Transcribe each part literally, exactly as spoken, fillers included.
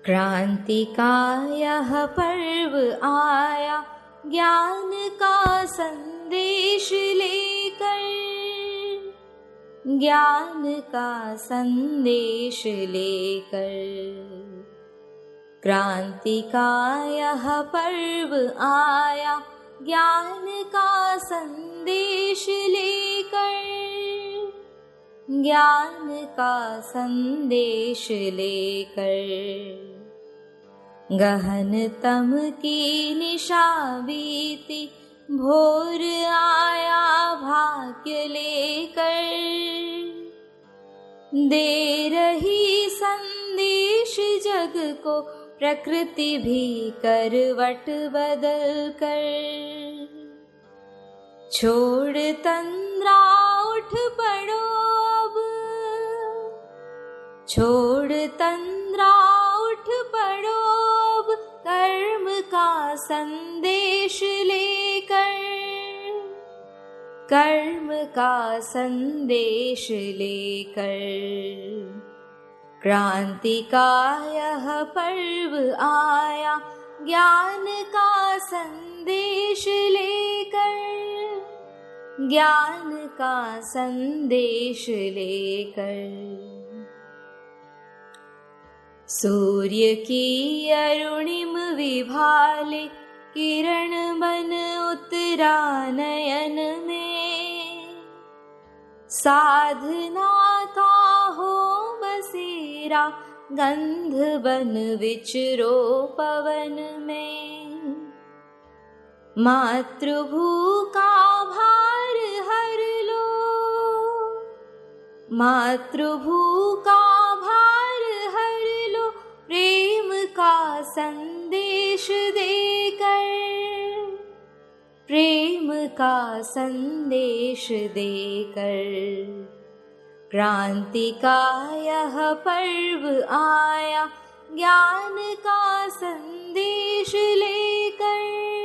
क्रांति का यह पर्व आया ज्ञान का संदेश लेकर, ज्ञान का संदेश लेकर। क्रांति का यह पर्व आया ज्ञान का संदेश लेकर, ज्ञान का संदेश लेकर। गहन तम की निशा बीती, भोर आया भाग्य लेकर। दे रही संदेश जग को प्रकृति भी करवट बदल कर। छोड़ तंद्रा उठ पड़ो अब, छोड़ तंद्रा उठ पड़ो अब, कर्म का संदेश लेकर, कर्म का संदेश लेकर। क्रांति का यह पर्व आया ज्ञान का संदेश लेकर, ज्ञान का संदेश लेकर। सूर्य की अरुणिम विभाले किरण बन उतरा नयन में। साधना का हो बसेरा गंध बन विचरो पवन में। मातृभू का भार हर लो, मातृभू का भार हर लो, प्रेम का संदेश देकर, प्रेम का संदेश देकर। क्रांति का यह पर्व आया ज्ञान का संदेश लेकर,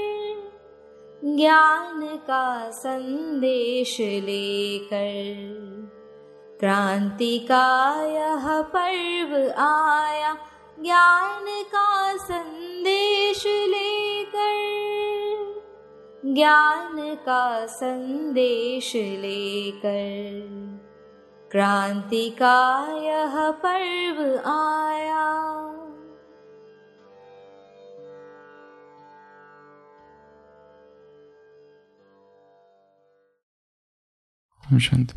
ज्ञान का संदेश लेकर। क्रांति का यह पर्व आया ज्ञान का संदेश लेकर, ज्ञान का संदेश लेकर। क्रांति का यह पर्व आया। शांति।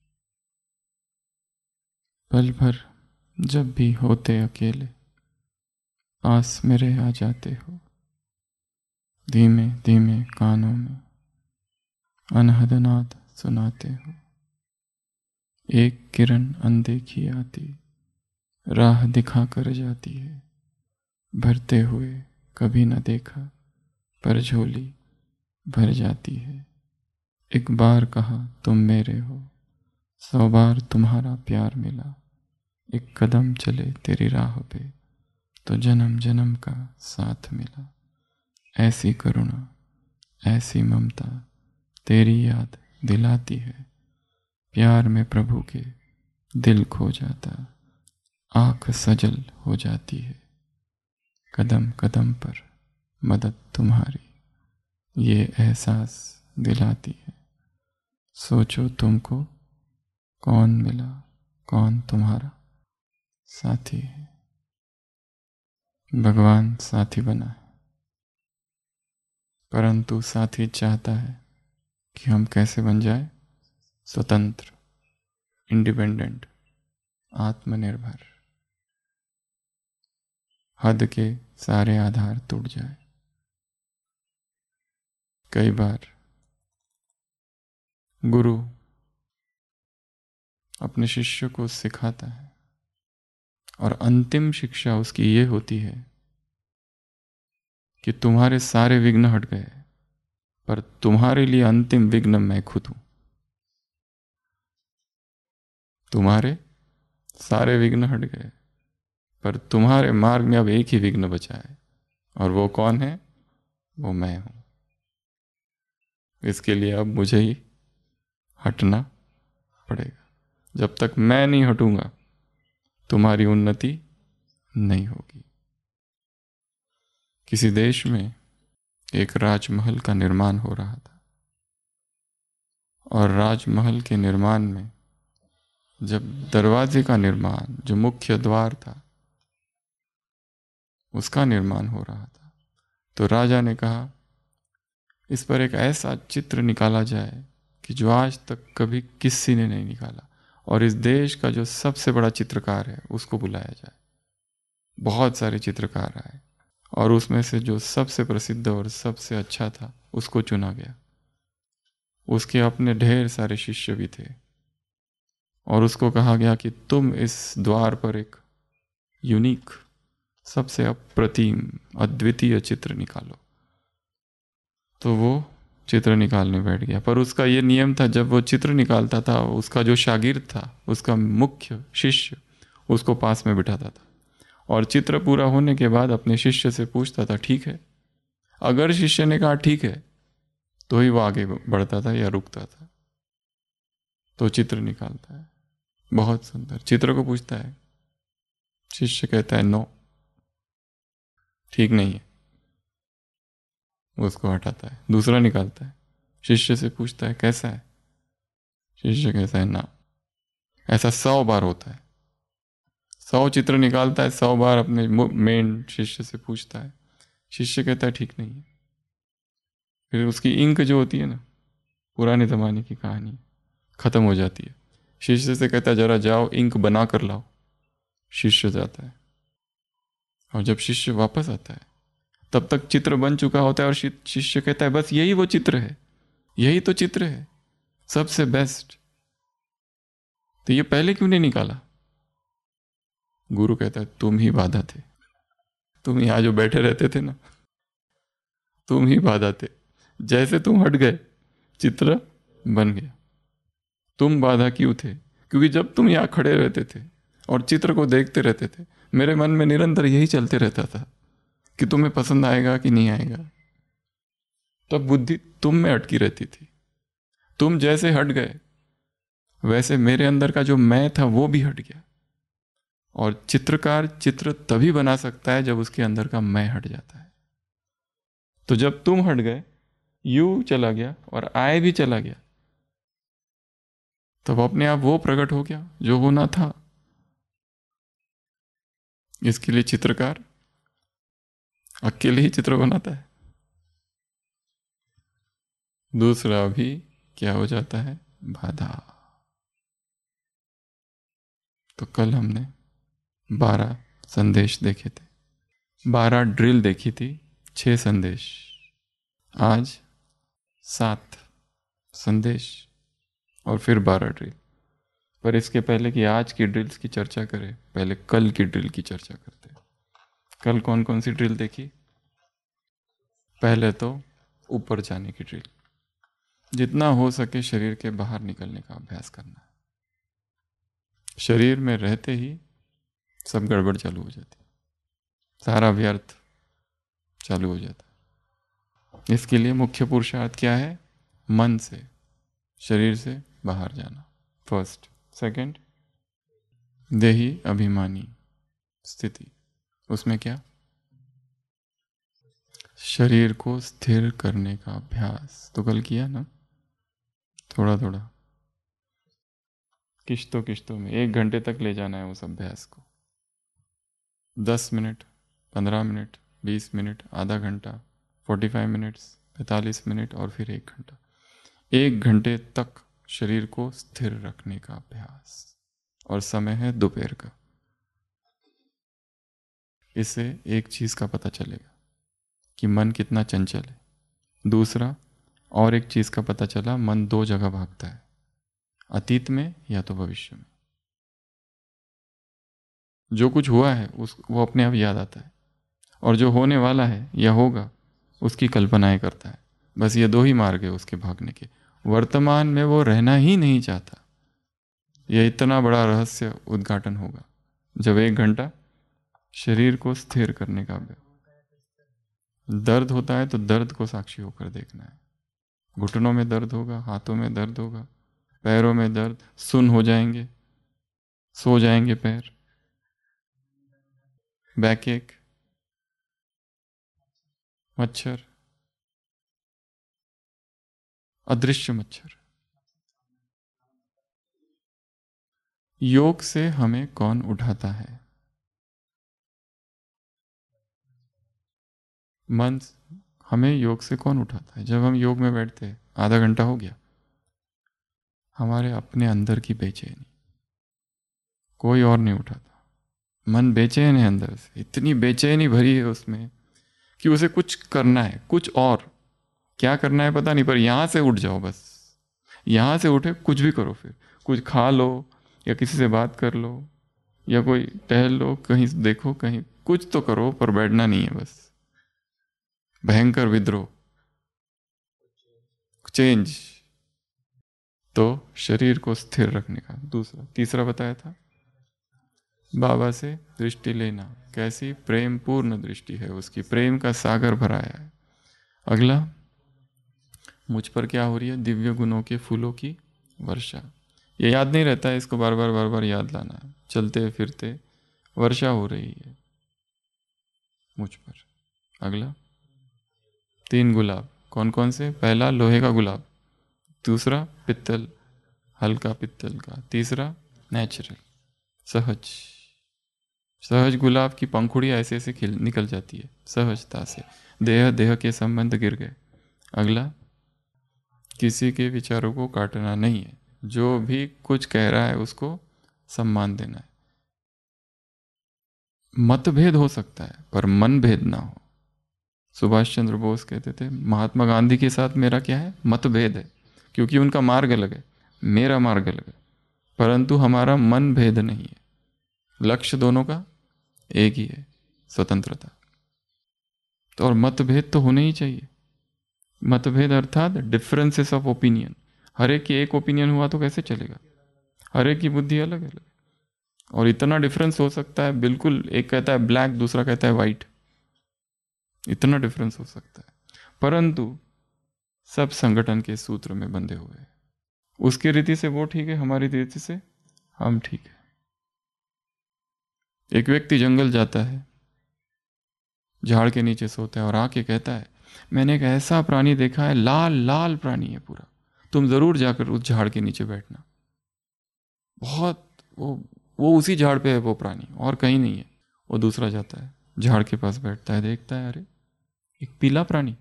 पल भर जब भी होते अकेले, पास मेरे आ जाते हो। धीमे धीमे कानों में अनहद नाद सुनाते हो। एक किरण अनदेखी आती, राह दिखा कर जाती है। भरते हुए कभी न देखा, पर झोली भर जाती है। एक बार कहा तुम मेरे हो, सौ बार तुम्हारा प्यार मिला। एक कदम चले तेरी राह पे, तो जन्म जन्म का साथ मिला। ऐसी करुणा, ऐसी ममता तेरी याद दिलाती है। प्यार में प्रभु के दिल खो जाता, आँख सजल हो जाती है। कदम कदम पर मदद तुम्हारी, ये एहसास दिलाती है। सोचो तुमको कौन मिला, कौन तुम्हारा साथी है। भगवान साथी बना है, परंतु साथी चाहता है कि हम कैसे बन जाए? स्वतंत्र, इंडिपेंडेंट, आत्मनिर्भर। हद के सारे आधार टूट जाए। कई बार गुरु अपने शिष्य को सिखाता है और अंतिम शिक्षा उसकी ये होती है कि तुम्हारे सारे विघ्न हट गए, पर तुम्हारे लिए अंतिम विघ्न मैं खुद हूं। तुम्हारे सारे विघ्न हट गए, पर तुम्हारे मार्ग में अब एक ही विघ्न बचा है, और वो कौन है? वो मैं हूं। इसके लिए अब मुझे ही हटना पड़ेगा। जब तक मैं नहीं हटूंगा, तुम्हारी उन्नति नहीं होगी। किसी देश में एक राजमहल का निर्माण हो रहा था, और राजमहल के निर्माण में जब दरवाजे का निर्माण, जो मुख्य द्वार था, उसका निर्माण हो रहा था, तो राजा ने कहा इस पर एक ऐसा चित्र निकाला जाए कि जो आज तक कभी किसी ने नहीं निकाला, और इस देश का जो सबसे बड़ा चित्रकार है उसको बुलाया जाए। बहुत सारे चित्रकार आए और उसमें से जो सबसे प्रसिद्ध और सबसे अच्छा था उसको चुना गया। उसके अपने ढेर सारे शिष्य भी थे, और उसको कहा गया कि तुम इस द्वार पर एक यूनिक, सबसे अप्रतिम, अद्वितीय चित्र निकालो। तो वो चित्र निकालने बैठ गया। पर उसका ये नियम था, जब वो चित्र निकालता था उसका जो शागिर्द था, उसका मुख्य शिष्य, उसको पास में बिठाता था, और चित्र पूरा होने के बाद अपने शिष्य से पूछता था ठीक है। अगर शिष्य ने कहा ठीक है तो ही वो आगे बढ़ता था या रुकता था। तो चित्र निकालता है, बहुत सुंदर। चित्र को पूछता है, शिष्य कहता है नो, ठीक नहीं है, उसको हटाता है। दूसरा निकालता है, शिष्य से पूछता है कैसा है, शिष्य कहता है ना। ऐसा सौ बार होता है। सौ चित्र निकालता है, सौ बार अपने मेन शिष्य से पूछता है, शिष्य कहता है ठीक नहीं है। फिर उसकी इंक जो होती है ना, पुराने ज़माने की कहानी, ख़त्म हो जाती है। शिष्य से कहता है जरा जाओ इंक बना कर लाओ। शिष्य जाता है, और जब शिष्य वापस आता है तब तक चित्र बन चुका होता है, और शिष्य कहता है बस यही वो चित्र है, यही तो चित्र है, सबसे बेस्ट। तो ये पहले क्यों नहीं निकाला? गुरु कहता है तुम ही बाधा थे, तुम यहाँ जो बैठे रहते थे ना, तुम ही बाधा थे। जैसे तुम हट गए चित्र बन गया। तुम बाधा क्यों थे? क्योंकि जब तुम यहाँ खड़े रहते थे और चित्र को देखते रहते थे, मेरे मन में निरंतर यही चलते रहता था कि तुम्हें पसंद आएगा कि नहीं आएगा। तब बुद्धि तुम में अटकी रहती थी। तुम जैसे हट गए वैसे मेरे अंदर का जो मैं था वो भी हट गया। और चित्रकार चित्र तभी बना सकता है जब उसके अंदर का मैं हट जाता है। तो जब तुम हट गए, यू चला गया और आए भी चला गया, तब अपने आप वो प्रकट हो गया जो होना था। इसके लिए चित्रकार अकेले ही चित्र बनाता है। दूसरा भी क्या हो जाता है? बाधा। तो कल हमने बारह संदेश देखे थे, बारह ड्रिल देखी थी, छह संदेश। आज सात संदेश और फिर बारह ड्रिल। पर इसके पहले कि आज की ड्रिल्स की चर्चा करें, पहले कल की ड्रिल की चर्चा करते हैं। कल कौन कौन सी ड्रिल देखी? पहले तो ऊपर जाने की ड्रिल, जितना हो सके शरीर के बाहर निकलने का अभ्यास करना है। शरीर में रहते ही सब गड़बड़ चालू हो जाती, सारा व्यर्थ चालू हो जाता। इसके लिए मुख्य पुरुषार्थ क्या है? मन से शरीर से बाहर जाना, फर्स्ट। सेकंड, देही अभिमानी स्थिति, उसमें क्या? शरीर को स्थिर करने का अभ्यास। तो कल किया ना, थोड़ा थोड़ा किश्तों किश्तों में एक घंटे तक ले जाना है उस अभ्यास को। दस मिनट, पंद्रह मिनट, बीस मिनट, आधा घंटा, फोर्टी फाइव मिनट्स, पैंतालीस मिनट, और फिर एक घंटा। एक घंटे तक शरीर को स्थिर रखने का अभ्यास, और समय है दोपहर का। इससे एक चीज का पता चलेगा कि मन कितना चंचल है। दूसरा, और एक चीज का पता चला, मन दो जगह भागता है, अतीत में या तो भविष्य में। जो कुछ हुआ है उस वो अपने आप याद आता है, और जो होने वाला है या होगा उसकी कल्पनाएं करता है। बस ये दो ही मार्ग है उसके भागने के। वर्तमान में वो रहना ही नहीं चाहता। यह इतना बड़ा रहस्य उद्घाटन होगा जब एक घंटा शरीर को स्थिर करने का अभ्यास। दर्द होता है तो दर्द को साक्षी होकर देखना है। घुटनों में दर्द होगा, हाथों में दर्द होगा, पैरों में दर्द, सुन्न हो जाएंगे, सो जाएंगे पैर, बैक एक, मच्छर, अदृश्य मच्छर। योग से हमें कौन उठाता है? मन। हमें योग से कौन उठाता है? जब हम योग में बैठते हैं, आधा घंटा हो गया, हमारे अपने अंदर की बेचैनी, कोई और नहीं उठाता। मन बेचैन है अंदर से, इतनी बेचैनी भरी है उसमें कि उसे कुछ करना है, कुछ और क्या करना है पता नहीं, पर यहां से उठ जाओ बस। यहां से उठे कुछ भी करो, फिर कुछ खा लो या किसी से बात कर लो या कोई टहल लो, कहीं देखो, कहीं कुछ तो करो, पर बैठना नहीं है बस। भयंकर विद्रोह, चेंज। तो शरीर को स्थिर रखने का दूसरा, तीसरा बताया था बाबा से दृष्टि लेना। कैसी प्रेम पूर्ण दृष्टि है उसकी, प्रेम का सागर भराया है। अगला, मुझ पर क्या हो रही है? दिव्य गुणों के फूलों की वर्षा। ये याद नहीं रहता है, इसको बार बार बार बार याद लाना है। चलते फिरते वर्षा हो रही है मुझ पर। अगला, तीन गुलाब। कौन कौन से? पहला लोहे का गुलाब, दूसरा पित्तल, हल्का पित्तल का, तीसरा नेचुरल, सहज। सहज गुलाब की पंखुड़ियाँ ऐसे ऐसे खिल निकल जाती है सहजता से, देह देह के संबंध गिर गए। अगला, किसी के विचारों को काटना नहीं है, जो भी कुछ कह रहा है उसको सम्मान देना है। मतभेद हो सकता है पर मन भेद ना हो। सुभाष चंद्र बोस कहते थे, महात्मा गांधी के साथ मेरा क्या है? मतभेद है, क्योंकि उनका मार्ग अलग है, मेरा मार्ग अलग है, परंतु हमारा मन भेद नहीं है। लक्ष्य दोनों का एक ही है, स्वतंत्रता। तो और मतभेद तो होने ही चाहिए। मतभेद अर्थात डिफरेंसेस ऑफ ओपिनियन। हर एक की एक ओपिनियन हुआ तो कैसे चलेगा? हर एक की बुद्धि अलग अलग, और इतना डिफरेंस हो सकता है, बिल्कुल एक कहता है ब्लैक, दूसरा कहता है वाइट, इतना डिफरेंस हो सकता है, परंतु सब संगठन के सूत्र में बंधे हुए हैं। उसकी रीति से वो ठीक है, हमारी रीति से हम ठीक है। एक व्यक्ति जंगल जाता है, झाड़ के नीचे सोता है और आके कहता है, मैंने एक ऐसा प्राणी देखा है, लाल लाल प्राणी है पूरा, तुम जरूर जाकर उस झाड़ के नीचे बैठना। बहुत वो वो उसी झाड़ पे है वो प्राणी, और कहीं नहीं है। वो दूसरा जाता है, झाड़ के पास बैठता है, देखता है अरे एक पीला प्राणी।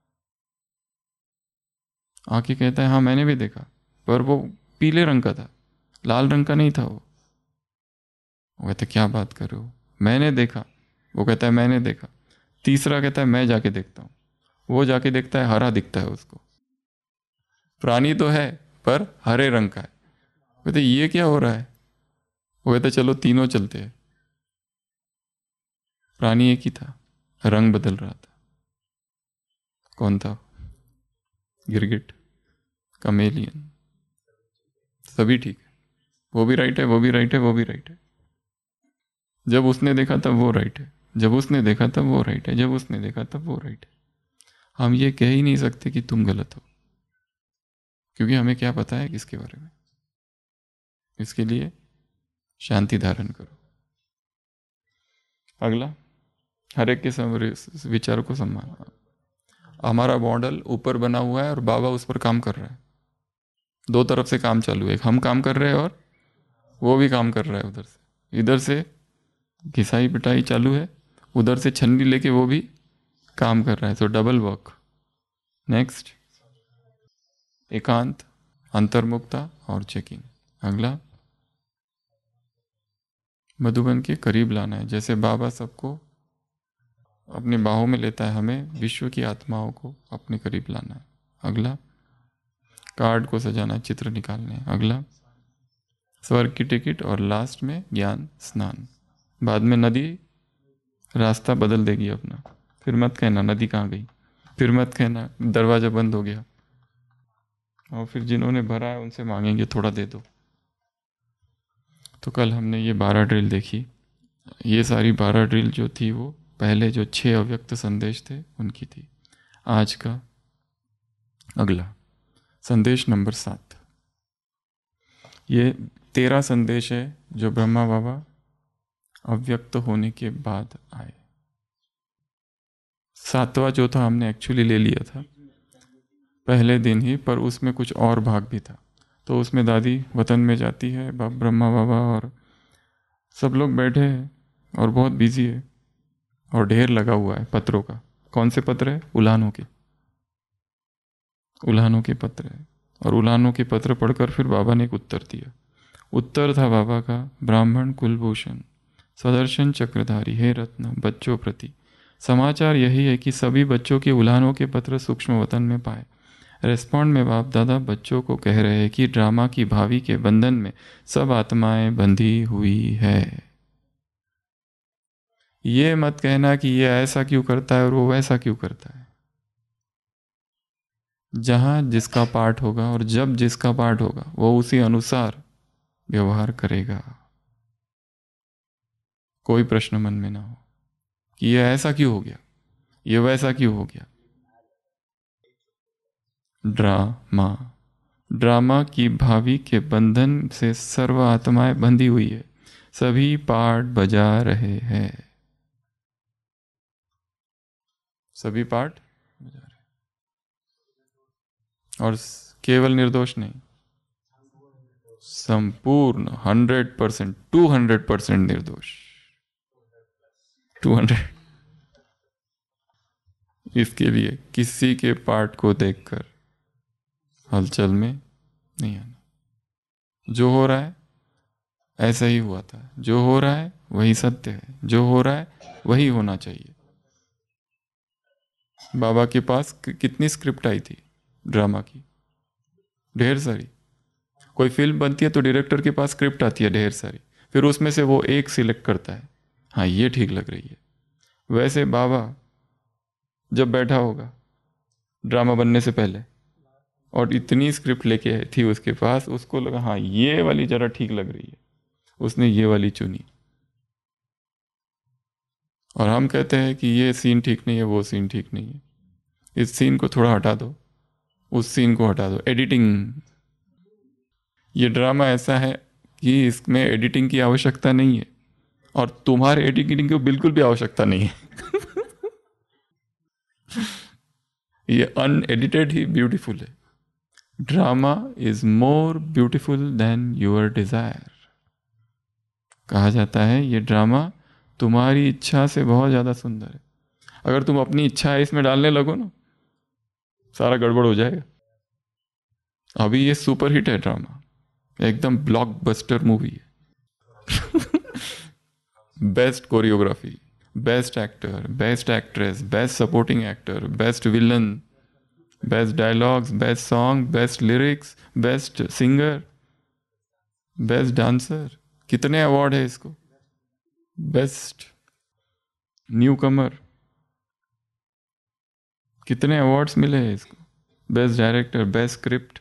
आके कहता है, हाँ मैंने भी देखा, पर वो पीले रंग का था, लाल रंग का नहीं था। वो वो कहता है, क्या बात कर रहे हो? मैंने देखा। वो कहता है, मैंने देखा। तीसरा कहता है, मैं जाके देखता हूँ। वो जाके देखता है, हरा दिखता है उसको। प्राणी तो है पर हरे रंग का है। कहते ये क्या हो रहा है? वो कहता चलो तीनों चलते हैं। प्राणी एक ही था, रंग बदल रहा था। कौन था? गिरगिट, कमेलियन। सभी ठीक है, वो भी राइट है, वो भी राइट है, वो भी राइट है। जब उसने देखा तब वो राइट है, जब उसने देखा तब वो राइट है, जब उसने देखा तब वो राइट है। हम ये कह ही नहीं सकते कि तुम गलत हो, क्योंकि हमें क्या पता है किसके बारे में। इसके लिए शांति धारण करो। अगला, हर एक के विचारों को सम्मान। हमारा मॉडल ऊपर बना हुआ है और बाबा उस पर काम कर रहा है। दो तरफ से काम चालू है, हम काम कर रहे हैं और वो भी काम कर रहा है उधर से। इधर से घिसाई पिटाई चालू है, उधर से छन्नी लेके वो भी काम कर रहा है, तो डबल वर्क। नेक्स्ट, एकांत, अंतर्मुक्ता और चेकिंग। अगला, मधुबन के करीब लाना है। जैसे बाबा सबको अपने बाहों में लेता है, हमें विश्व की आत्माओं को अपने करीब लाना है। अगला, कार्ड को सजाना, चित्र निकालने। अगला, स्वर्ग की टिकट, और लास्ट में ज्ञान स्नान। बाद में नदी रास्ता बदल देगी अपना, फिर मत कहना नदी कहाँ गई, फिर मत कहना दरवाजा बंद हो गया, और फिर जिन्होंने भरा है उनसे मांगेंगे थोड़ा दे दो। तो कल हमने ये बारह ड्रिल देखी। ये सारी बारह ड्रिल जो थी वो पहले जो छह अव्यक्त संदेश थे उनकी थी। आज का अगला संदेश नंबर सात, ये तेरह संदेश है जो ब्रह्मा बाबा अव्यक्त होने के बाद आए। सातवां जो था हमने एक्चुअली ले लिया था पहले दिन ही, पर उसमें कुछ और भाग भी था। तो उसमें दादी वतन में जाती है, बाप ब्रह्मा बाबा और सब लोग बैठे हैं और बहुत बिजी है और ढेर लगा हुआ है पत्रों का। कौन से पत्र है? उल्हानों के उल्हानों के पत्र है। और उल्हानों के पत्र पढ़कर फिर बाबा ने एक उत्तर दिया। उत्तर था बाबा का, ब्राह्मण कुलभूषण सदर्शन चक्रधारी हे रत्न, बच्चों प्रति समाचार यही है कि सभी बच्चों के उल्हानों के पत्र सूक्ष्म वतन में पाए। रेस्पॉन्ड में बाप दादा बच्चों को कह रहे हैं कि ड्रामा की भावी के बंधन में सब आत्माएं बंधी हुई है। ये मत कहना कि ये ऐसा क्यों करता है और वो वैसा क्यों करता है। जहां जिसका पार्ट होगा और जब जिसका पार्ट होगा वो उसी अनुसार व्यवहार करेगा। कोई प्रश्न मन में ना हो कि ये ऐसा क्यों हो गया, ये वैसा क्यों हो गया। ड्रामा ड्रामा की भावी के बंधन से सर्व आत्माएं बंधी हुई है, सभी पार्ट बजा रहे हैं, सभी पार्ट बजा रहे हैं। और केवल निर्दोष नहीं, संपूर्ण hundred percent two hundred percent निर्दोष, टू हंड्रेड। इसके लिए किसी के पार्ट को देखकर हलचल में नहीं आना। जो हो रहा है ऐसा ही हुआ था, जो हो रहा है वही सत्य है, जो हो रहा है वही होना चाहिए। बाबा के पास कितनी स्क्रिप्ट आई थी ड्रामा की? ढेर सारी। कोई फिल्म बनती है तो डायरेक्टर के पास स्क्रिप्ट आती है ढेर सारी, फिर उसमें से वो एक सिलेक्ट करता है, हाँ ये ठीक लग रही है। वैसे बाबा जब बैठा होगा ड्रामा बनने से पहले और इतनी स्क्रिप्ट लेके आई थी उसके पास, उसको लगा हाँ ये वाली जरा ठीक लग रही है, उसने ये वाली चुनी। और हम कहते हैं कि ये सीन ठीक नहीं है, वो सीन ठीक नहीं है, इस सीन को थोड़ा हटा दो, उस सीन को हटा दो। एडिटिंग, ये ड्रामा ऐसा है कि इसमें एडिटिंग की आवश्यकता नहीं है और तुम्हारे एडिटिंग की बिल्कुल भी आवश्यकता नहीं है। ये अनएडिटेड ही ब्यूटीफुल है। Drama is more beautiful than your desire. कहा जाता है ये ड्रामा तुम्हारी इच्छा से बहुत ज्यादा सुंदर है। अगर तुम अपनी इच्छा इसमें डालने लगो ना, सारा गड़बड़ हो जाएगा। अभी ये सुपर हिट है ड्रामा, एकदम ब्लॉकबस्टर मूवी है। Best choreography, best actor, best actress, best supporting actor, best villain, best dialogues, best song, best lyrics, best singer, best dancer. कितने अवार्ड है इसको? बेस्ट न्यू कमर, कितने अवार्ड्स मिले हैं इसको? Best director, best script,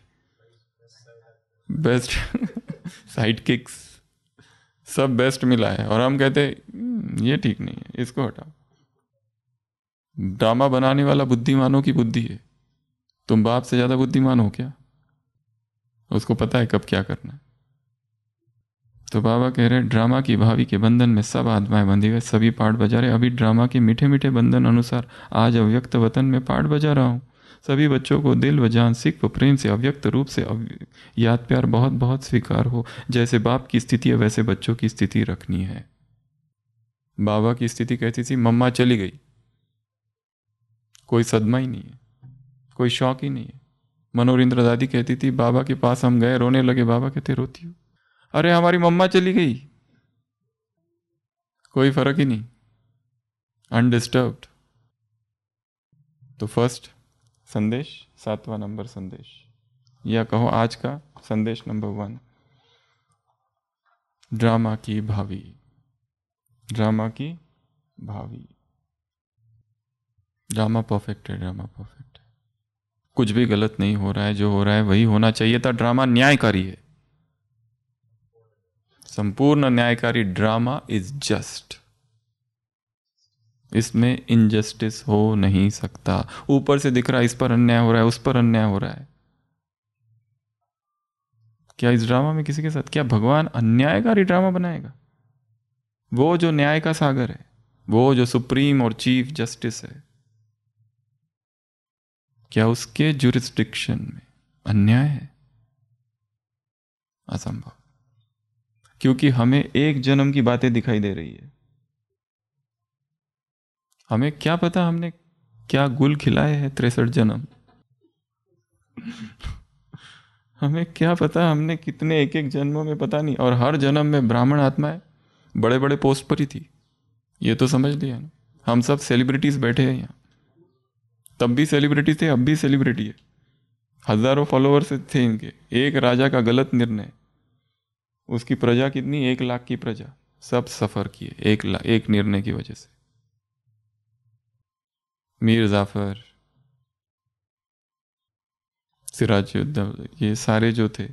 best side kicks, सब best मिला है। और हम कहते हैं ये ठीक नहीं है, इसको हटाओ। ड्रामा बनाने वाला बुद्धिमानों की बुद्धि है। तुम बाप से ज्यादा बुद्धिमान हो क्या? उसको पता है कब क्या करना है। तो बाबा कह रहे ड्रामा की भावी के बंधन में सब आत्माएं बंधी हुई, सभी पार्ट बजा रहे। अभी ड्रामा के मीठे मीठे बंधन अनुसार आज अव्यक्त वतन में पार्ट बजा रहा हूँ। सभी बच्चों को दिल व जान सिख व प्रेम से अव्यक्त रूप से याद प्यार बहुत बहुत स्वीकार हो। जैसे बाप की स्थिति है वैसे बच्चों की स्थिति रखनी है। बाबा की स्थिति कहती थी मम्मा चली गई, कोई सदमा ही नहीं है, कोई शौक ही नहीं है। मनोरिंद्र दादी कहती थी बाबा के पास हम गए, रोने लगे। बाबा कहते रोती हो? अरे हमारी मम्मा चली गई, कोई फर्क ही नहीं, अनडिस्टर्ब्ड। तो फर्स्ट संदेश, सातवां नंबर संदेश, या कहो आज का संदेश नंबर वन, ड्रामा की भावी। ड्रामा की भावी, ड्रामा परफेक्ट है, ड्रामा परफेक्ट है, कुछ भी गलत नहीं हो रहा है, जो हो रहा है वही होना चाहिए था। ड्रामा न्यायकारी है, संपूर्ण न्यायकारी ड्रामा इज जस्ट। इसमें इनजस्टिस हो नहीं सकता। ऊपर से दिख रहा है इस पर अन्याय हो रहा है, उस पर अन्याय हो रहा है। क्या इस ड्रामा में किसी के साथ, क्या भगवान अन्यायकारी ड्रामा बनाएगा? वो जो न्याय का सागर है, वो जो सुप्रीम और चीफ जस्टिस है, क्या उसके जुरिस्डिक्शन में अन्याय है? असंभव, क्योंकि हमें एक जन्म की बातें दिखाई दे रही है। हमें क्या पता हमने क्या गुल खिलाए हैं तिरसठ जन्म। हमें क्या पता हमने कितने एक एक जन्मों में, पता नहीं। और हर जन्म में ब्राह्मण आत्माएं बड़े बड़े पोस्ट पर ही थी, ये तो समझ लिया ना। हम सब सेलिब्रिटीज बैठे हैं यहाँ, तब भी सेलिब्रिटी थे, अब भी सेलिब्रिटी है। हजारों फॉलोअर्स थे इनके। एक राजा का गलत निर्णय, उसकी प्रजा कितनी, एक लाख की प्रजा, सब सफर किए एक ला, एक निर्णय की वजह से। मीर जाफर, सिराजुद्दौला, ये सारे जो थे,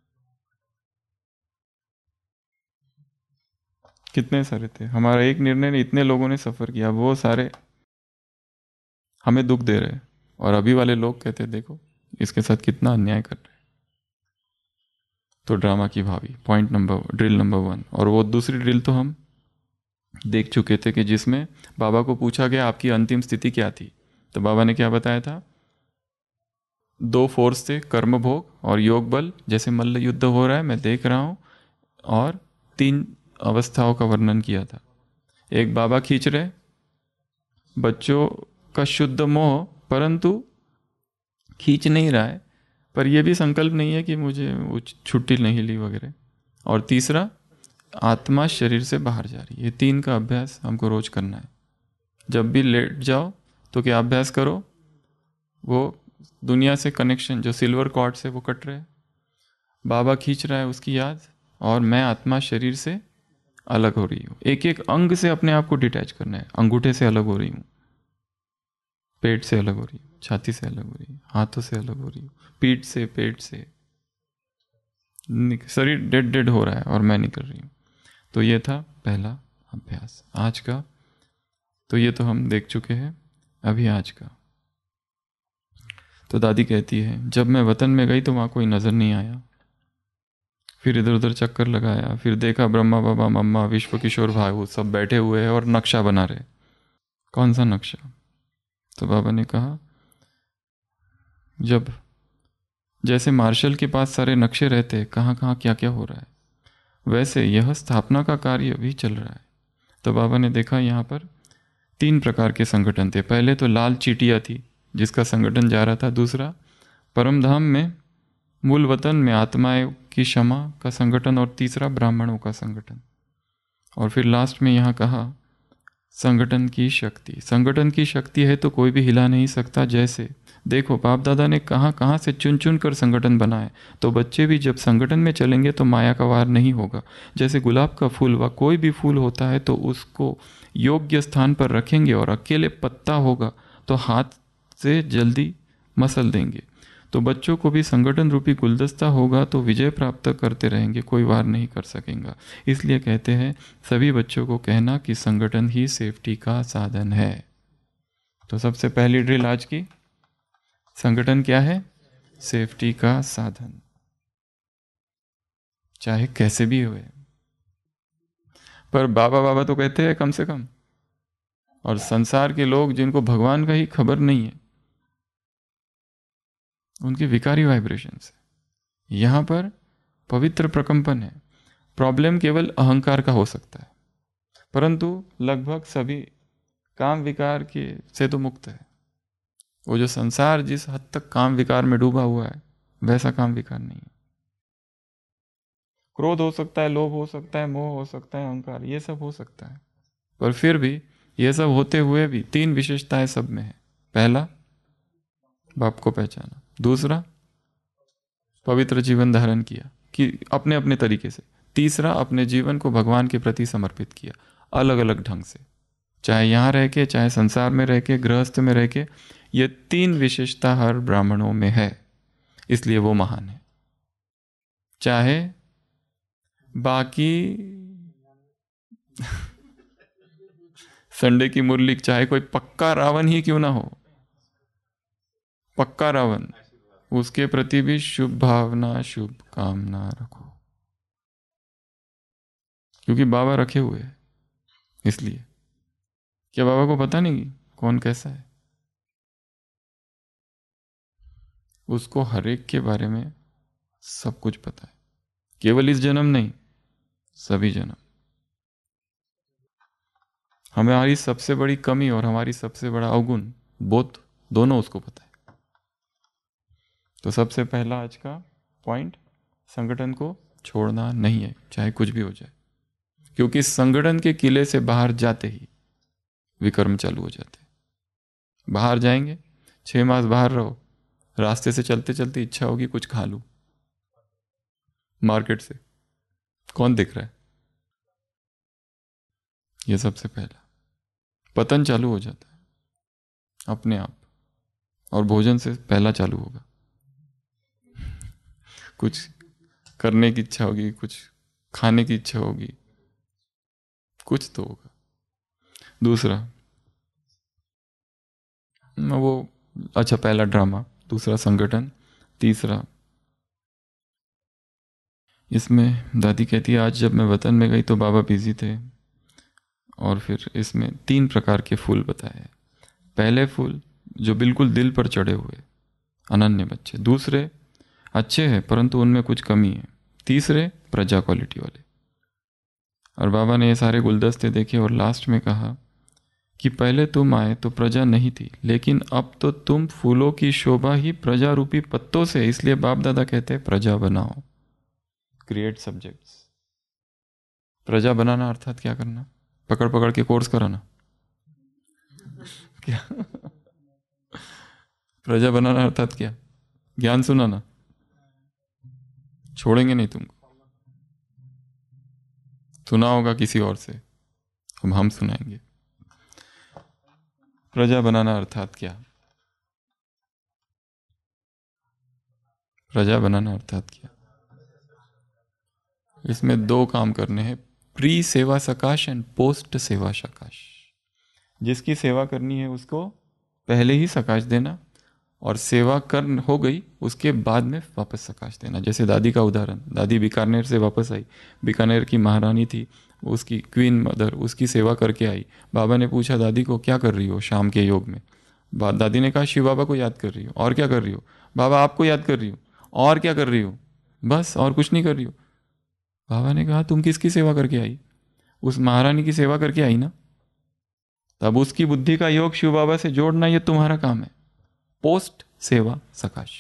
कितने सारे थे। हमारा एक निर्णय ने इतने लोगों ने सफर किया, वो सारे हमें दुख दे रहे हैं। और अभी वाले लोग कहते हैं देखो इसके साथ कितना अन्याय कर रहे हैं। तो ड्रामा की भावी, point number, drill number one. और वो दूसरी ड्रिल तो हम देख चुके थे कि जिसमें बाबा को पूछा गया आपकी अंतिम स्थिति क्या थी, तो बाबा ने क्या बताया था? दो फोर्स थे, कर्म भोग और योग बल, जैसे मल्ल युद्ध हो रहा है मैं देख रहा हूं। और तीन अवस्थाओं का वर्णन किया था। एक, बाबा खींच रहे बच्चों का शुद्ध मोह, परंतु खींच नहीं रहा है, पर यह भी संकल्प नहीं है कि मुझे छुट्टी नहीं ली वगैरह। और तीसरा, आत्मा शरीर से बाहर जा रही है। ये तीन का अभ्यास हमको रोज करना है। जब भी लेट जाओ तो क्या अभ्यास करो, वो दुनिया से कनेक्शन जो सिल्वर कॉर्ड से वो कट रहे हैं, बाबा खींच रहा है उसकी याद, और मैं आत्मा शरीर से अलग हो रही हूँ। एक एक अंग से अपने आप को डिटैच करना है। अंगूठे से अलग हो रही हूँ, पेट से अलग हो रही हूँ, छाती से अलग हो रही हूँ, हाथों से अलग हो रही हूँ, पीठ से, पेट से, शरीर डेड डेड हो रहा है और मैं निकल रही हूँ। तो ये था पहला अभ्यास। आज का तो ये तो हम देख चुके हैं। अभी आज का तो दादी कहती है जब मैं वतन में गई तो वहाँ कोई नज़र नहीं आया। फिर इधर उधर चक्कर लगाया, फिर देखा ब्रह्मा बाबा मम्मा विश्व किशोर भाई वो सब बैठे हुए हैं और नक्शा बना रहे। कौन सा नक्शा? तो बाबा ने कहा जब जैसे मार्शल के पास सारे नक्शे रहते कहाँ कहाँ क्या क्या हो रहा है, वैसे यह स्थापना का कार्य भी चल रहा है। तो बाबा ने देखा यहाँ पर तीन प्रकार के संगठन थे। पहले तो लाल चीटियाँ थी जिसका संगठन जा रहा था। दूसरा, परम धाम में मूल वतन में आत्माएं की क्षमा का संगठन। और तीसरा, ब्राह्मणों का संगठन। और फिर लास्ट में यहाँ कहा संगठन की शक्ति। संगठन की शक्ति है तो कोई भी हिला नहीं सकता। जैसे देखो बाप दादा ने कहाँ कहाँ से चुन चुन कर संगठन बनाए, तो बच्चे भी जब संगठन में चलेंगे तो माया का वार नहीं होगा। जैसे गुलाब का फूल व कोई भी फूल होता है तो उसको योग्य स्थान पर रखेंगे, और अकेले पत्ता होगा तो हाथ से जल्दी मसल देंगे। तो बच्चों को भी संगठन रूपी गुलदस्ता होगा तो विजय प्राप्त करते रहेंगे, कोई वार नहीं कर सकेगा। इसलिए कहते हैं सभी बच्चों को कहना कि संगठन ही सेफ्टी का साधन है। तो सबसे पहली ड्रिल आज की, संगठन क्या है? सेफ्टी का साधन, चाहे कैसे भी हुए। पर बाबा बाबा तो कहते हैं कम से कम। और संसार के लोग जिनको भगवान का ही खबर नहीं है, उनके विकारी वाइब्रेशन से यहां पर पवित्र प्रकंपन है। प्रॉब्लम केवल अहंकार का हो सकता है, परंतु लगभग सभी काम विकार के से तो मुक्त है। वो जो संसार जिस हद तक काम विकार में डूबा हुआ है, वैसा काम विकार नहीं है। क्रोध हो सकता है, लोभ हो सकता है, मोह हो सकता है, अहंकार, ये सब हो सकता है। पर फिर भी ये सब होते हुए भी तीन विशेषताएं सब में है। पहला, बाप को पहचाना। दूसरा, पवित्र जीवन धारण किया कि अपने अपने तरीके से। तीसरा, अपने जीवन को भगवान के प्रति समर्पित किया, अलग अलग ढंग से, चाहे यहाँ रह के, चाहे संसार में रह के, गृहस्थ में रह के। ये तीन विशेषता हर ब्राह्मणों में है, इसलिए वो महान है। चाहे बाकी संडे की मुरली, चाहे कोई पक्का रावण ही क्यों ना हो, पक्का रावण, उसके प्रति भी शुभ भावना, शुभ कामना रखो, क्योंकि बाबा रखे हुए हैं। इसलिए क्या बाबा को पता नहीं कौन कैसा है? उसको हर एक के बारे में सब कुछ पता है, केवल इस जन्म नहीं, सभी जन्म। हमारी सबसे बड़ी कमी और हमारी सबसे बड़ा अवगुण, बोथ, दोनों उसको पता है। तो सबसे पहला आज का पॉइंट, संगठन को छोड़ना नहीं है, चाहे कुछ भी हो जाए, क्योंकि संगठन के किले से बाहर जाते ही विकर्म चालू हो जाते हैं। बाहर जाएंगे, छह मास बाहर रहो, रास्ते से चलते चलते इच्छा होगी कुछ खा लूं, मार्केट से कौन दिख रहा है, ये सबसे पहला पतन चालू हो जाता है अपने आप। और भोजन से पहला चालू होगा, कुछ करने की इच्छा होगी, कुछ खाने की इच्छा होगी, कुछ तो होगा। दूसरा वो, अच्छा, पहला ड्रामा, दूसरा संगठन, तीसरा, इसमें दादी कहती है आज जब मैं वतन में गई तो बाबा बिजी थे। और फिर इसमें तीन प्रकार के फूल बताए। पहले फूल जो बिल्कुल दिल पर चढ़े हुए अनन्य बच्चे, दूसरे अच्छे हैं परंतु उनमें कुछ कमी है, तीसरे प्रजा क्वालिटी वाले। और बाबा ने ये सारे गुलदस्ते देखे और लास्ट में कहा कि पहले तुम आए तो प्रजा नहीं थी, लेकिन अब तो तुम फूलों की शोभा ही प्रजा रूपी पत्तों से, इसलिए बाप दादा कहते हैं प्रजा बनाओ, क्रिएट सब्जेक्ट्स। प्रजा बनाना अर्थात क्या करना, पकड़ पकड़ के कोर्स कराना क्या प्रजा बनाना अर्थात क्या, ज्ञान सुनाना, छोड़ेंगे नहीं तुमको, सुना होगा किसी और से, हम हम सुनाएंगे। प्रजा बनाना अर्थात क्या, प्रजा बनाना अर्थात क्या, इसमें दो काम करने हैं, प्री सेवा सकाश एंड पोस्ट सेवा सकाश। जिसकी सेवा करनी है उसको पहले ही सकाश देना, और सेवा कर हो गई उसके बाद में वापस सकाश देना। जैसे दादी का उदाहरण, दादी बीकानेर से वापस आई, बीकानेर की महारानी थी, उसकी क्वीन मदर, उसकी सेवा करके आई। बाबा ने पूछा दादी को क्या कर रही हो शाम के योग में, दादी ने कहा शिव बाबा को याद कर रही हो। और क्या कर रही हो? बाबा आपको याद कर रही हो। और क्या कर रही हो? बस, और कुछ नहीं कर रही हो। बाबा ने कहा तुम किसकी सेवा करके आई? उस महारानी की सेवा करके आई ना। तब उसकी बुद्धि का योग शिव बाबा से जोड़ना ये तुम्हारा काम है, पोस्ट सेवा सकाश।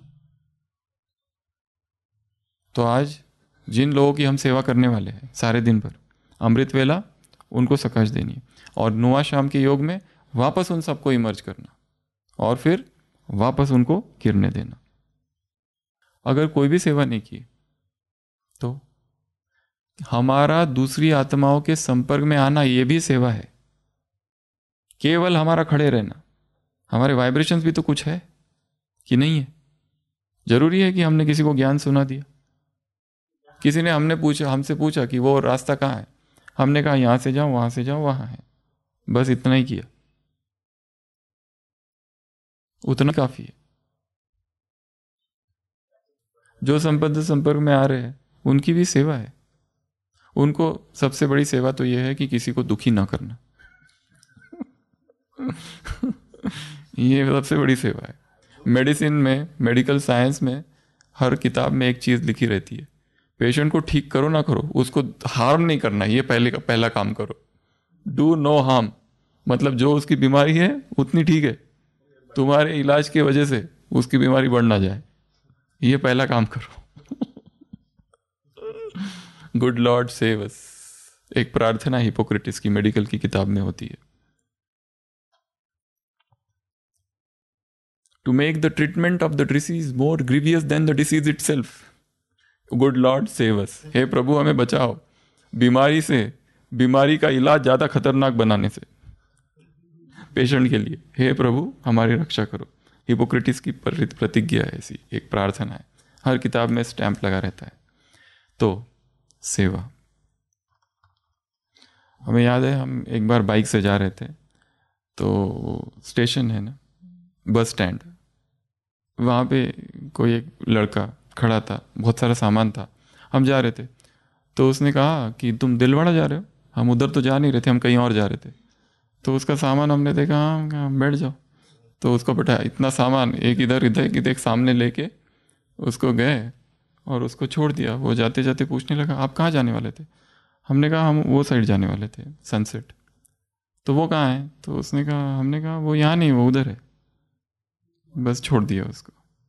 तो आज जिन लोगों की हम सेवा करने वाले हैं सारे दिन भर, अमृत वेला उनको सकाश देनी है, और नुआ शाम के योग में वापस उन सबको इमर्ज करना और फिर वापस उनको गिरने देना। अगर कोई भी सेवा नहीं की तो हमारा दूसरी आत्माओं के संपर्क में आना यह भी सेवा है। केवल हमारा खड़े रहना, हमारे वाइब्रेशंस भी तो कुछ है कि नहीं है? जरूरी है कि हमने किसी को ज्ञान सुना दिया, किसी ने हमने पूछा हमसे पूछा कि वो रास्ता कहाँ है, हमने कहा यहां से जाओ, वहां से जाओ, वहां है, बस इतना ही किया, उतना काफी है। जो संबद्ध संपर्क में आ रहे हैं उनकी भी सेवा है। उनको सबसे बड़ी सेवा तो यह है कि किसी को दुखी ना करना ये सबसे बड़ी सेवा है। मेडिसिन में, मेडिकल साइंस में हर किताब में एक चीज लिखी रहती है, पेशेंट को ठीक करो ना करो, उसको हार्म नहीं करना, ये पहले का पहला काम करो। डू नो हार्म, मतलब जो उसकी बीमारी है उतनी ठीक है, तुम्हारे इलाज की वजह से उसकी बीमारी बढ़ ना जाए, ये पहला काम करो। गुड लॉर्ड सेव अस, एक प्रार्थना हिपोक्रेटिस की मेडिकल की किताब में होती है। To make the treatment of the disease more grievous than the disease itself. Good Lord save us. हे प्रभु हमें बचाओ बीमारी से, बीमारी का इलाज ज्यादा खतरनाक बनाने से पेशेंट के लिए। हे प्रभु हमारी रक्षा करो। हिपोक्रेटिस की प्रतिज्ञा है, ऐसी एक प्रार्थना है, हर किताब में स्टैंप लगा रहता है। तो सेवा, हमें याद है हम एक बार बाइक से जा रहे थे, तो स्टेशन है ना, बस स्टैंड, वहाँ पे कोई एक लड़का खड़ा था, बहुत सारा सामान था, हम जा रहे थे, तो उसने कहा कि तुम दिलवाड़ा जा रहे हो? हम उधर तो जा नहीं रहे थे, हम कहीं और जा रहे थे। तो उसका सामान हमने देखा, हाँ बैठ जाओ, तो उसको बैठाया, इतना सामान एक इधर इधर एक इधर एक सामने लेके उसको गए और उसको छोड़ दिया। वो जाते जाते पूछने लगा आप कहाँ जाने वाले थे? हमने कहा हम वो साइड जाने वाले थे, सनसेट। तो वो कहाँ है? तो उसने कहा, हमने कहा वो यहाँ नहीं, वो उधर है। बस छोड़ दिया उसको।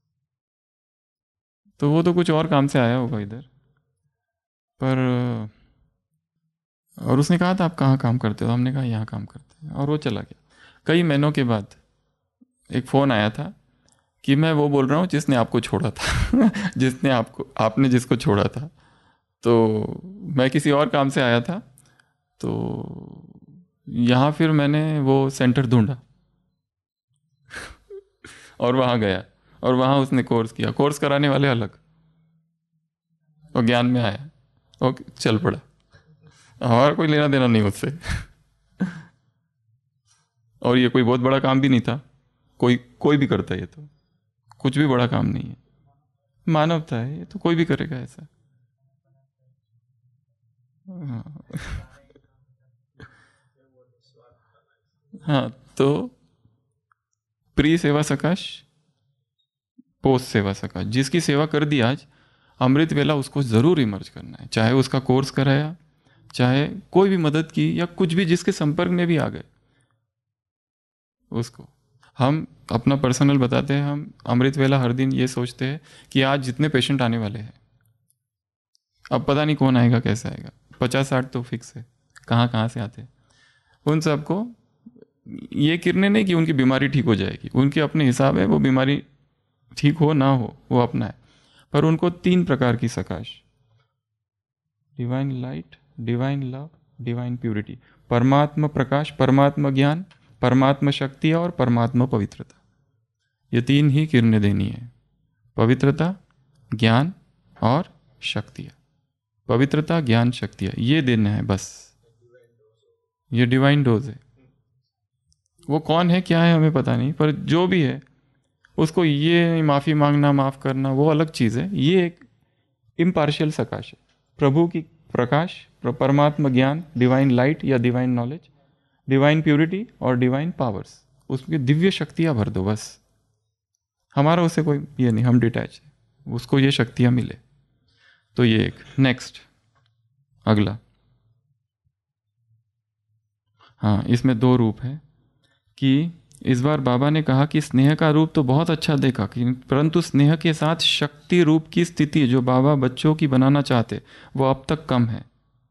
तो वो तो कुछ और काम से आया होगा इधर, पर और उसने कहा था आप कहाँ काम करते हो? हमने कहा यहाँ काम करते हैं, और वो चला गया। कई महीनों के बाद एक फ़ोन आया था कि मैं वो बोल रहा हूँ जिसने आपको छोड़ा था जिसने आपको आपने जिसको छोड़ा था। तो मैं किसी और काम से आया था, तो यहाँ फिर मैंने वो सेंटर ढूंढा और वहाँ गया, और वहाँ उसने कोर्स किया। कोर्स कराने वाले अलग, और ज्ञान में आया और चल पड़ा। हमारा कोई लेना देना नहीं उससे और ये कोई बहुत बड़ा काम भी नहीं था, कोई कोई भी करता है, ये तो कुछ भी बड़ा काम नहीं है, मानवता है, ये तो कोई भी करेगा ऐसा। हाँ हाँ, तो प्री सेवा सकाश, पोस्ट सेवा सकाश, जिसकी सेवा कर दी आज, अमृत वेला उसको जरूर इमर्ज करना है। चाहे उसका कोर्स कराया, चाहे कोई भी मदद की, या कुछ भी जिसके संपर्क में भी आ गए उसको। हम अपना पर्सनल बताते हैं, हम अमृत वेला हर दिन ये सोचते हैं कि आज जितने पेशेंट आने वाले हैं, अब पता नहीं कौन आएगा कैसे आएगा, पचास साठ तो फिक्स है, कहाँ कहाँ से आते हैं। उन सबको ये किरने नहीं कि उनकी बीमारी ठीक हो जाएगी, उनके अपने हिसाब है, वो बीमारी ठीक हो ना हो वो अपना है, पर उनको तीन प्रकार की सकाश, divine light, divine love, divine purity, परमात्मा प्रकाश, परमात्मा ज्ञान, परमात्मा शक्ति और परमात्मा पवित्रता, ये तीन ही किरणें देनी है। पवित्रता, ज्ञान और शक्तियाँ। पवित्रता, ज्ञान, शक्तियाँ, ये देना है बस। ये डिवाइन डोज है। वो कौन है क्या है हमें पता नहीं, पर जो भी है उसको ये माफ़ी मांगना, माफ़ करना, वो अलग चीज़ है। ये एक इम्पार्शियल सकाश है, प्रभु की प्रकाश, परमात्मा ज्ञान, डिवाइन लाइट या डिवाइन नॉलेज, डिवाइन प्यूरिटी और डिवाइन पावर्स, उसकी दिव्य शक्तियाँ भर दो बस। हमारा उससे कोई ये नहीं, हम डिटैच है, उसको ये शक्तियाँ मिले। तो ये एक। नेक्स्ट, अगला, हाँ, इसमें दो रूप है कि इस बार बाबा ने कहा कि स्नेह का रूप तो बहुत अच्छा देखा, कि परंतु स्नेह के साथ शक्ति रूप की स्थिति जो बाबा बच्चों की बनाना चाहते, वो अब तक कम है।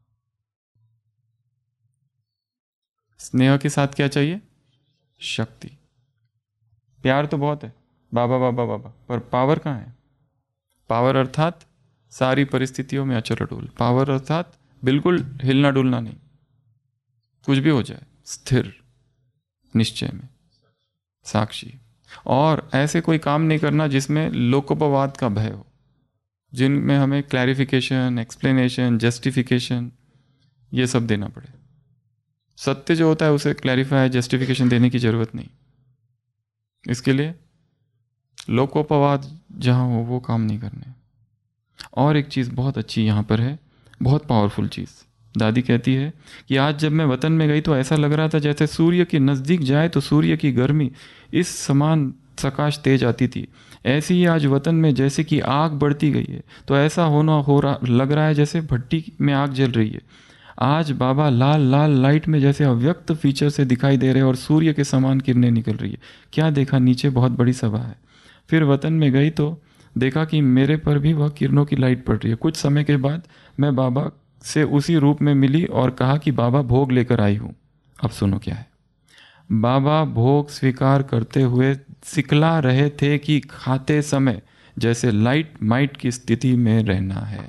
स्नेह के साथ क्या चाहिए? शक्ति। प्यार तो बहुत है, बाबा बाबा बाबा, पर पावर कहाँ है? पावर अर्थात सारी परिस्थितियों में अचल अडोल, पावर अर्थात बिल्कुल हिलना डुलना नहीं, कुछ भी हो जाए स्थिर निश्चय में साक्षी। और ऐसे कोई काम नहीं करना जिसमें लोकोपवाद का भय हो, जिनमें हमें क्लैरिफिकेशन, एक्सप्लेनेशन, जस्टिफिकेशन ये सब देना पड़े। सत्य जो होता है उसे क्लैरिफाई, जस्टिफिकेशन देने की जरूरत नहीं। इसके लिए लोकोपवाद जहाँ हो वो काम नहीं करने। और एक चीज़ बहुत अच्छी यहाँ पर है, बहुत पावरफुल चीज़। दादी कहती है कि आज जब मैं वतन में गई तो ऐसा लग रहा था जैसे सूर्य के नज़दीक जाए तो सूर्य की गर्मी इस समान सकाश तेज आती थी। ऐसी ही आज वतन में जैसे कि आग बढ़ती गई है, तो ऐसा होना हो रहा लग रहा है जैसे भट्टी में आग जल रही है। आज बाबा लाल लाल लाइट में जैसे अव्यक्त फीचर से दिखाई दे रहे हैं और सूर्य के समान किरणें निकल रही है। क्या देखा, नीचे बहुत बड़ी सभा है। फिर वतन में गई तो देखा कि मेरे पर भी वह किरणों की लाइट पड़ रही है। कुछ समय के बाद मैं बाबा से उसी रूप में मिली और कहा कि बाबा भोग लेकर आई हूँ। अब सुनो क्या है। बाबा भोग स्वीकार करते हुए सिखला रहे थे कि खाते समय जैसे लाइट माइट की स्थिति में रहना है।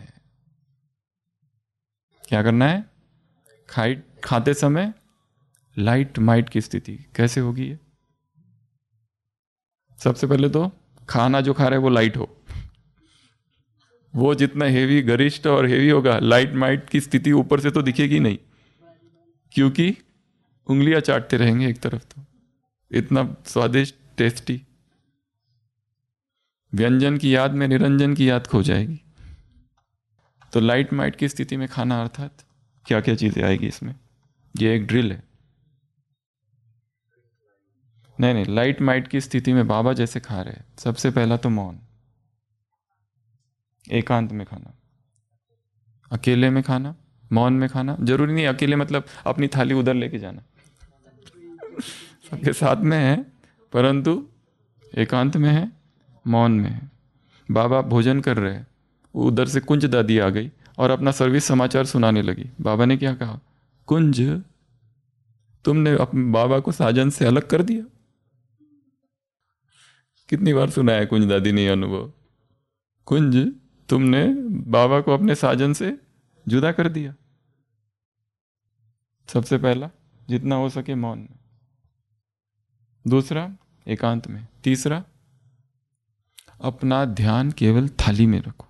क्या करना है? खाई खाते समय लाइट माइट की स्थिति कैसे होगी? ये सबसे पहले तो खाना जो खा रहे वो लाइट हो, वो जितना हेवी, गरिष्ठ और हेवी होगा, लाइट माइट की स्थिति ऊपर से तो दिखेगी नहीं, क्योंकि उंगलियां चाटते रहेंगे एक तरफ। तो इतना स्वादिष्ट टेस्टी व्यंजन की याद में निरंजन की याद खो जाएगी। तो लाइट माइट की स्थिति में खाना, अर्थात क्या क्या चीजें आएगी इसमें, ये एक ड्रिल है। नहीं नहीं, लाइट माइट की स्थिति में बाबा जैसे खा रहे हैं, सबसे पहला तो मौन, एकांत में खाना, अकेले में खाना, मौन में खाना। जरूरी नहीं अकेले मतलब अपनी थाली उधर लेके जाना, सबके साथ में है, परंतु एकांत में है, मौन में है। बाबा भोजन कर रहे हैं, उधर से कुंज दादी आ गई और अपना सर्विस समाचार सुनाने लगी। बाबा ने क्या कहा, कुंज तुमने अपने बाबा को साजन से अलग कर दिया। कितनी बार सुना है कुंज दादी ने अनुभव, कुंज तुमने बाबा को अपने साजन से जुदा कर दिया। सबसे पहला जितना हो सके मौन में, दूसरा एकांत में, तीसरा अपना ध्यान केवल थाली में रखो।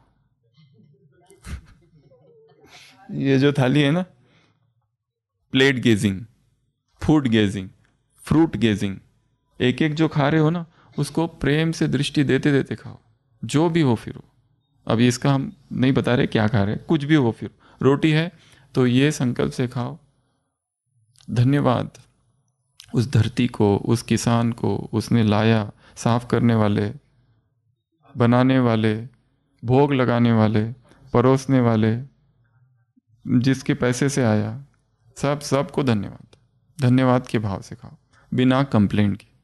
ये जो थाली है ना, plate gazing, food gazing, fruit gazing, एक एक जो खा रहे हो ना उसको प्रेम से दृष्टि देते देते खाओ, जो भी हो। फिर अभी इसका हम नहीं बता रहे क्या खा रहे, कुछ भी हो। फिर रोटी है तो ये संकल्प से खाओ, धन्यवाद उस धरती को, उस किसान को, उसने लाया, साफ करने वाले, बनाने वाले, भोग लगाने वाले, परोसने वाले, जिसके पैसे से आया, सब सबको धन्यवाद, धन्यवाद के भाव से खाओ, बिना कंप्लेंट के।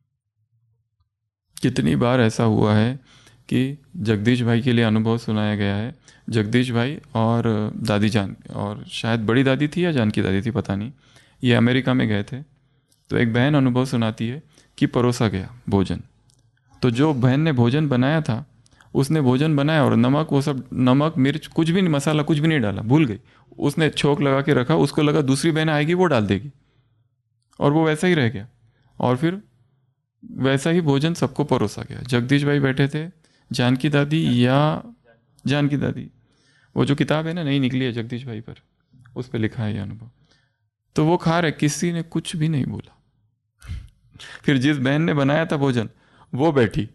कितनी बार ऐसा हुआ है कि जगदीश भाई के लिए अनुभव सुनाया गया है। जगदीश भाई और दादी जान, और शायद बड़ी दादी थी या जानकी दादी थी, पता नहीं, ये अमेरिका में गए थे। तो एक बहन अनुभव सुनाती है कि परोसा गया भोजन, तो जो बहन ने भोजन बनाया था उसने भोजन बनाया और नमक, वो सब नमक मिर्च कुछ भी नहीं, मसाला कुछ भी नहीं डाला, भूल गई। उसने छोंक लगा के रखा, उसको लगा दूसरी बहन आएगी वो डाल देगी, और वो वैसा ही रह गया। और फिर वैसा ही भोजन सबको परोसा गया। जगदीश भाई बैठे थे, जानकी दादी या जानकी दादी, वो जो किताब है ना नई निकली है जगदीश भाई पर, उस पर लिखा है ये अनुभव। तो वो खा रहे, किसी ने कुछ भी नहीं बोला। फिर जिस बहन ने बनाया था भोजन वो बैठी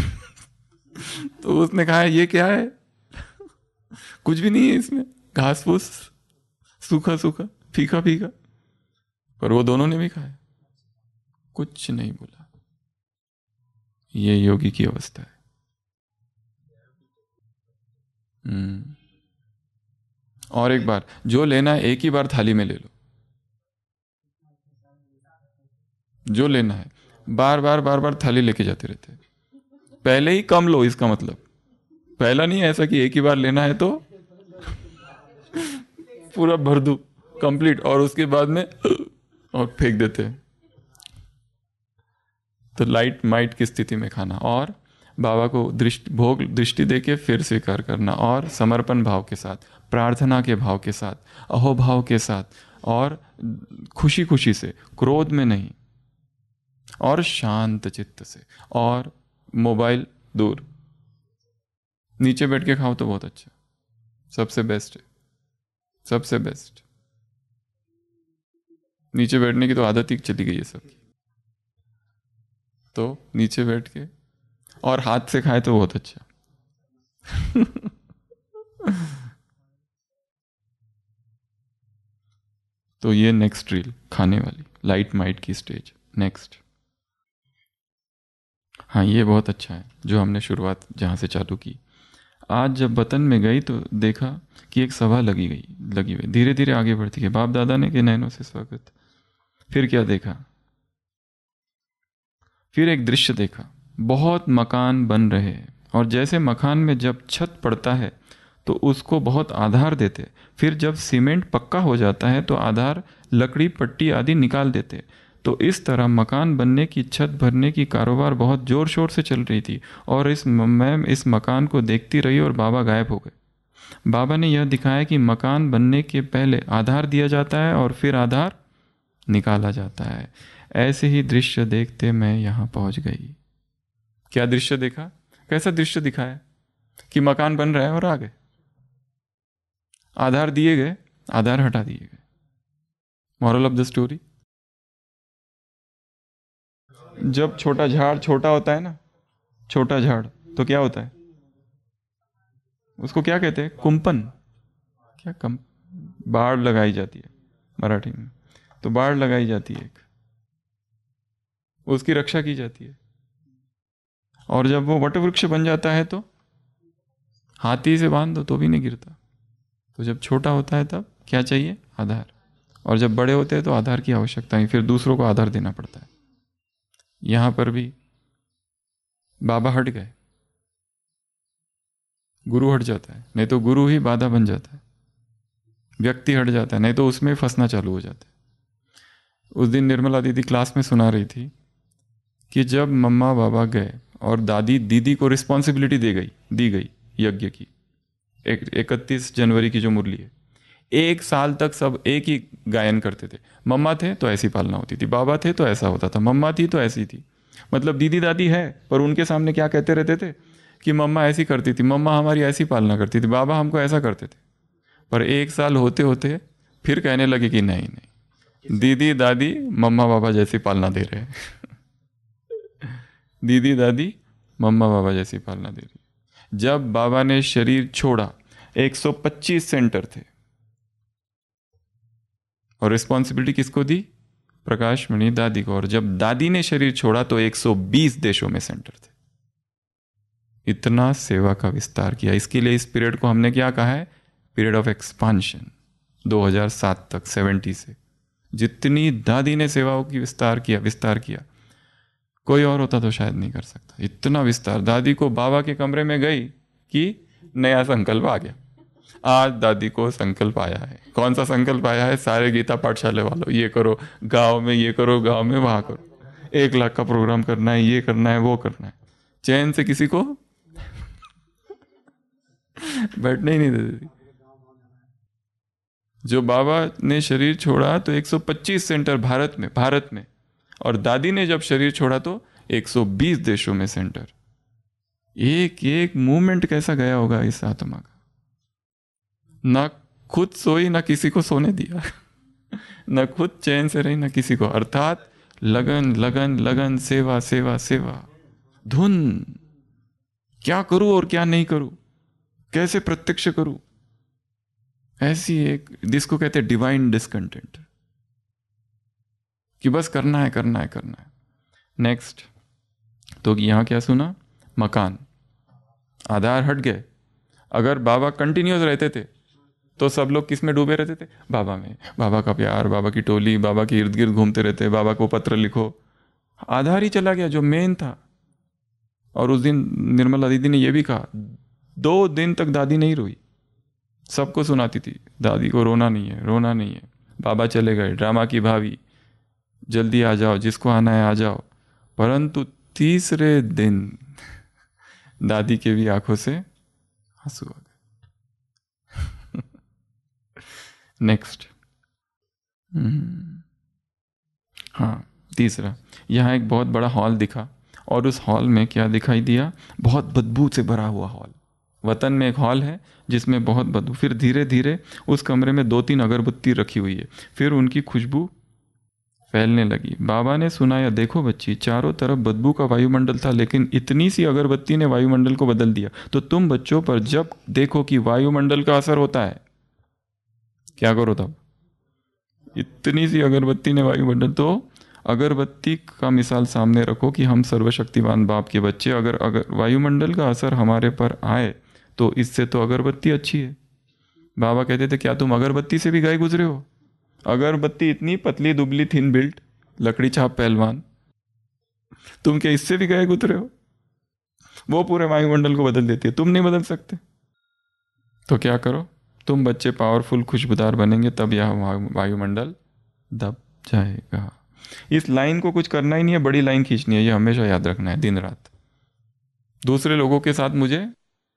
तो उसने कहा ये क्या है, कुछ भी नहीं है इसमें, घास फूस, सूखा सूखा, फीका फीका। पर वो दोनों ने भी खाया, कुछ नहीं बोला। ये योगी की अवस्था है। हम्म और एक बार जो लेना है एक ही बार थाली में ले लो, जो लेना है बार बार बार बार थाली लेके जाते रहते हैं। पहले ही कम लो, इसका मतलब पहला नहीं है ऐसा कि एक ही बार लेना है तो पूरा भर दूं कंप्लीट, और उसके बाद में और फेंक देते हैं। तो लाइट माइट की स्थिति में खाना, और बाबा को दृष्टि भोग दृष्टि देके फिर स्वीकार करना, और समर्पण भाव के साथ, प्रार्थना के भाव के साथ, अहोभाव के साथ, और खुशी खुशी से, क्रोध में नहीं, और शांत चित्त से, और मोबाइल दूर। नीचे बैठ के खाओ तो बहुत अच्छा, सबसे बेस्ट है, सबसे बेस्ट। नीचे बैठने की तो आदत ही चली गई है सबकी, तो नीचे बैठ के और हाथ से खाए तो बहुत अच्छा। तो ये नेक्स्ट रील खाने वाली लाइट माइट की स्टेज नेक्स्ट। हाँ ये बहुत अच्छा है जो हमने शुरुआत जहाँ से चालू की। आज जब वतन में गई तो देखा कि एक सभा लगी गई लगी हुई धीरे धीरे आगे बढ़ती गई। बाप दादा ने के नैनों से स्वागत। फिर क्या देखा, फिर एक दृश्य देखा, बहुत मकान बन रहे हैं, और जैसे मकान में जब छत पड़ता है तो उसको बहुत आधार देते, फिर जब सीमेंट पक्का हो जाता है तो आधार, लकड़ी, पट्टी आदि निकाल देते। तो इस तरह मकान बनने की, छत भरने की कारोबार बहुत जोर शोर से चल रही थी। और इस मैम इस मकान को देखती रही और बाबा गायब हो गए। बाबा ने यह दिखाया कि मकान बनने के पहले आधार दिया जाता है और फिर आधार निकाला जाता है। ऐसे ही दृश्य देखते मैं यहाँ पहुँच गई। क्या दृश्य देखा, कैसा दृश्य दिखाया कि मकान बन रहा है और आ गए, आधार दिए गए, आधार हटा दिए गए। मॉरल ऑफ द स्टोरी, जब छोटा झाड़ छोटा होता है ना, छोटा झाड़, तो क्या होता है, उसको क्या कहते हैं, कुंपन, क्या कम, बाढ़ लगाई जाती है मराठी में, तो बाढ़ लगाई जाती है एक। उसकी रक्षा की जाती है। और जब वो वटवृक्ष बन जाता है तो हाथी से बांध दो तो भी नहीं गिरता। तो जब छोटा होता है तब क्या चाहिए? आधार। और जब बड़े होते हैं तो आधार की आवश्यकता है, फिर दूसरों को आधार देना पड़ता है। यहां पर भी बाबा हट गए, गुरु हट जाता है, नहीं तो गुरु ही बाधा बन जाता है। व्यक्ति हट जाता है, नहीं तो उसमें फंसना चालू हो जाता है। उस दिन निर्मला दीदी क्लास में सुना रही थी कि जब मम्मा बाबा गए और दादी दीदी को रिस्पॉन्सिबिलिटी दी गई दी गई यज्ञ की, एक इकतीस जनवरी की जो मुरली है, एक साल तक सब एक ही गायन करते थे। मम्मा थे तो ऐसी पालना होती थी, बाबा थे तो ऐसा होता था, मम्मा थी तो ऐसी थी। मतलब दीदी दादी है, पर उनके सामने क्या कहते रहते थे कि मम्मा ऐसी करती थी, मम्मा हमारी ऐसी पालना करती थी, बाबा हमको ऐसा करते थे। पर एक साल होते होते फिर कहने लगे कि नहीं नहीं, दीदी दादी मम्मा बाबा जैसी पालना दे रहे हैं। दीदी दादी मम्मा बाबा जैसी पालना दे रही है। जब बाबा ने शरीर छोड़ा एक सौ पच्चीस सेंटर थे, और रिस्पॉन्सिबिलिटी किसको दी? प्रकाश मणि दादी को। और जब दादी ने शरीर छोड़ा तो एक सौ बीस देशों में सेंटर थे। इतना सेवा का विस्तार किया। इसके लिए इस पीरियड को हमने क्या कहा है? Period of expansion. दो हज़ार सात तक, सत्तर से जितनी दादी ने सेवाओं की विस्तार किया विस्तार किया कोई और होता तो शायद नहीं कर सकता। इतना विस्तार। दादी को बाबा के कमरे में गई कि नया संकल्प आ गया। आज दादी को संकल्प आया है। कौन सा संकल्प आया है? सारे गीता पाठशाले वालों, ये करो गांव में, ये करो गांव में, वहां करो, एक लाख का प्रोग्राम करना है, ये करना है, वो करना है। चैन से किसी को बैठने ही नहीं देती। जो बाबा ने शरीर छोड़ा तो एक सौ पच्चीस सेंटर भारत में भारत में और दादी ने जब शरीर छोड़ा तो एक सौ बीस देशों में सेंटर। एक एक मूवमेंट कैसा गया होगा इस आत्मा का। ना खुद सोई, ना किसी को सोने दिया, ना खुद चैन से रही, ना किसी को। अर्थात लगन लगन लगन, सेवा सेवा सेवा, धुन। क्या करूं और क्या नहीं करूं, कैसे प्रत्यक्ष करूं, ऐसी एक, जिसको कहते हैं डिवाइन डिसकंटेंट, कि बस करना है करना है करना है। नेक्स्ट, तो यहां क्या सुना? मकान। आधार हट गए। अगर बाबा कंटिन्यूस रहते थे तो सब लोग किस में डूबे रहते थे? बाबा में। बाबा का प्यार, बाबा की टोली, बाबा के इर्द गिर्द घूमते रहते, बाबा को पत्र लिखो। आधार ही चला गया जो मेन था। और उस दिन निर्मला दीदी ने यह भी कहा, दो दिन तक दादी नहीं रोई। सबको सुनाती थी, दादी को रोना नहीं है, रोना नहीं है। बाबा चले गए, ड्रामा की भाभी, जल्दी आ जाओ, जिसको आना है आ जाओ। परंतु तीसरे दिन दादी के भी आंखों से आंसू आ गए। नेक्स्ट, हाँ, तीसरा, यहाँ एक बहुत बड़ा हॉल दिखा और उस हॉल में क्या दिखाई दिया? बहुत बदबू से भरा हुआ हॉल। वतन में एक हॉल है जिसमें बहुत बदबू। फिर धीरे धीरे उस कमरे में दो तीन अगरबत्ती रखी हुई है, फिर उनकी खुशबू फैलने लगी। बाबा ने सुनाया, देखो बच्ची, चारों तरफ बदबू का वायुमंडल था, लेकिन इतनी सी अगरबत्ती ने वायुमंडल को बदल दिया। तो तुम बच्चों पर जब देखो कि वायुमंडल का असर होता है, क्या करो तब? इतनी सी अगरबत्ती ने वायुमंडल, तो अगरबत्ती का मिसाल सामने रखो कि हम सर्वशक्तिमान बाप के बच्चे। अगर अगर वायुमंडल का असर हमारे पर आए तो इससे तो अगरबत्ती अच्छी है। बाबा कहते थे, क्या तुम अगरबत्ती से भी गए गुजरे हो? अगरबत्ती इतनी पतली दुबली थिन बिल्ट, लकड़ी छाप पहलवान, तुम क्या इससे भी गए गुजरे हो? वो पूरे वायुमंडल को बदल देती है, तुम नहीं बदल सकते। तो क्या करो, तुम बच्चे पावरफुल खुशबूदार बनेंगे, तब यह वायुमंडल दब जाएगा। इस लाइन को कुछ करना ही नहीं है, बड़ी लाइन खींचनी है, ये हमेशा याद रखना है दिन रात। दूसरे लोगों के साथ मुझे